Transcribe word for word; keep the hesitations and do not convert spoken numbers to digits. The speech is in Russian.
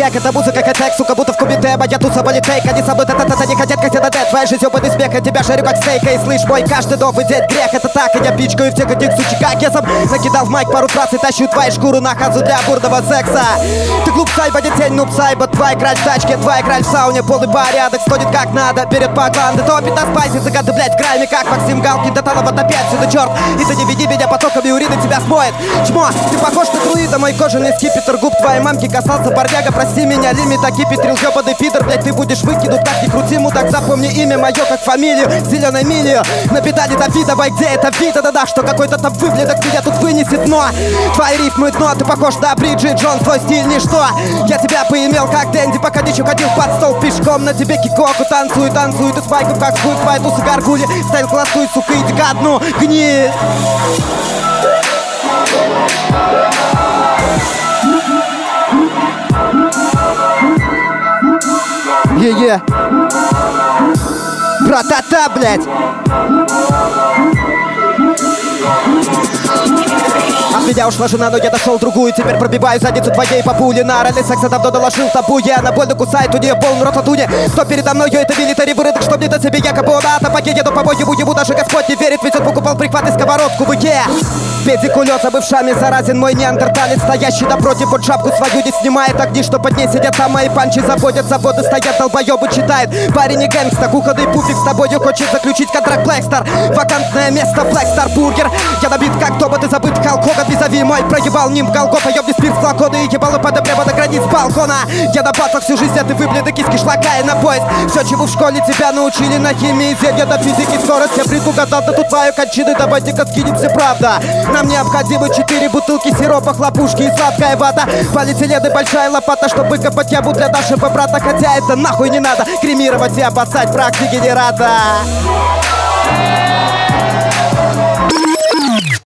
трек, это музыка как тек, сука, будто в кубите, я туса политейк. Они со мной та-та-та-та не хотят, как это дед. Твоя жизнь ёбаный смех, я тебя жарю как стейка. И слышь, мой каждый новый день грех. Это так, и я пичкаю всех этих сучек, как я сам накидал в майк пару раз и тащу твою шкуру на хазу для бурного секса. Ты глуп сайба, не тень, нуб сайба. Твоя играть в тачке, твоя играть в сауне. Полный порядок, стонет как надо перед покланды. Топит на спайсе, цыган, ты, блядь, в крайме, как Максим Галкин. До талого опять сюда, черт. И ты не веди меня потоками урины, тебя смоет. Чмо, ты похож на друида, мой кожаный скипетр. Губ твоей мамки касался парняга, прости меня. Лимита кипетрил, ёбаный пидор, блядь, ты будешь выкинут. Как ни крути, мудак, запомни имя мое, как фамилию. Зеленой милью, на педали Давидовой, где это вида, да-да, что какой-то там выблядок меня тут вынесет, но твои рифмы дно, ты похож на Бриджит Джонс, твой стиль ничто. Я тебя поимел как Дэнди, пока дичь уходил под стол пешком. На тебе кикоку танцуй, танцуй, ты с майком как хуй, твои тусы гаргули. Стайл классуй, сука, иди ко дну, гниль. Е-е. Братата, блядь. От меня ушла жена, но я нашел другую. Теперь пробиваю задницу твоей бабули. На оральный секс я давно доложил табу. Я она больно кусает, у нее полный рот латуни. Кто передо мною, это милитари выродок. Что мне-то себе якобы он ата погиб. Но по ему, ему даже Господь не верит. Ведь он покупал прихват и сковородку в Икеа. Педикулез обывшами заразен мой неандерталец. Стоящий напротив, вот шапку свою не снимает. Огни, что под ней сидят, там мои панчи заводят. Заводы стоят, долбоебы читает. Парень и гэнгста, кухонный пуфик с тобою хочет заключить контракт Блэкстар. Вакантное место, Блэкстар Бургер. Я набит как Тоба, ты забыт Халк Хоган. Визави мой проебал ним Голгофа. Ёбни спирт с флаконы и ебало под прямо до границ балкона. Я на батлах всю жизнь, а ты выбледы киски шлака и на поезд. Все, чего в школе тебя научили на химии, зелья до физики, скорость. Я предугадал, да тут твою кончину, давайте-ка скинемся, правда. Нам необходимы четыре бутылки сиропа, хлопушки и сладкая вата. Полиэтилены, большая лопата, чтобы копать яму для нашего брата. Хотя это нахуй не надо, кремировать и обоссать прах дегенерата.